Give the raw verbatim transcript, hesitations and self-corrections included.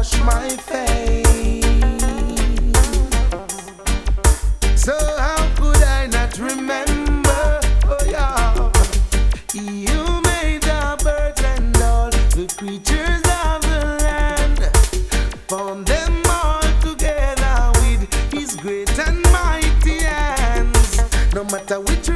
wash my face. So how could I not remember? Oh yeah, you made the birds and all the creatures of the land. Formed them all together with His great and mighty hands. No matter which